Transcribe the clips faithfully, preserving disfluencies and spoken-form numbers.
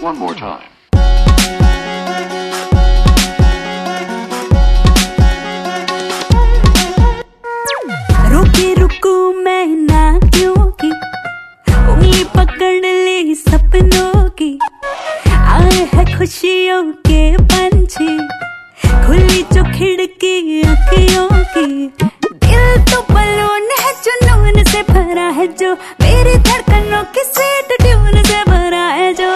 one more time. रुकी रुकू मैं ना क्योंकि उंगली पकड़ ली सपनों की, आए है खुशियों के पंछी, खुली जो खिड़की अखियों की। दिल तो बलून है जुनून से भरा है जो, मेरी धड़कनों की स्वीट ट्यून से भरा है जो।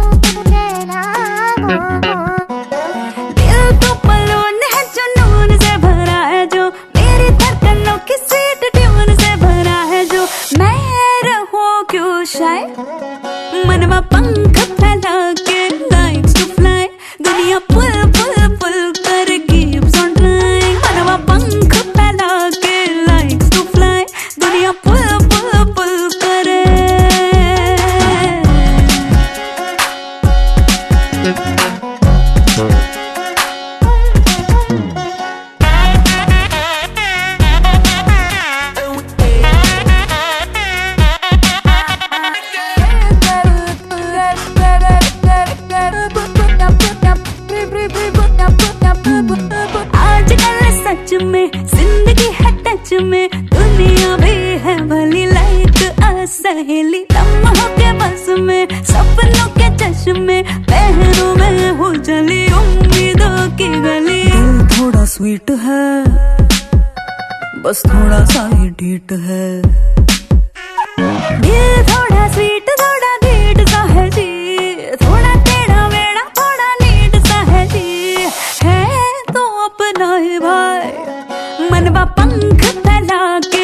दिल तो बलून है जुनून से भरा है जो, मेरी धड़कनों की स्वीट ट्यून से भरा है जो। मैं रहूं क्यों शायद मनवा पंख फैला के likes to fly, दुनिया पुल पुल पुल कर keeps on flying। मनवा पंख फैला के likes to fly, दुनिया पुल पुल पुल करे। आजकल सच में जिंदगी है टच में, दुनिया भी है भली लाइक आ सहेली। लम्हों के बस में सपनों के चश्मे, पहनों में हो जली उम्मीदों की गली। दिल थोड़ा स्वीट है, बस थोड़ा सा ही ढीठ है। दिल थोड़ा स्वीट थोड़ा ढीठ सा है जी, थोड़ा टेढ़ा मेढ़ा थोड़ा नीट सा है जी। है तो अपना ही भाई, मनवा पंख फैला के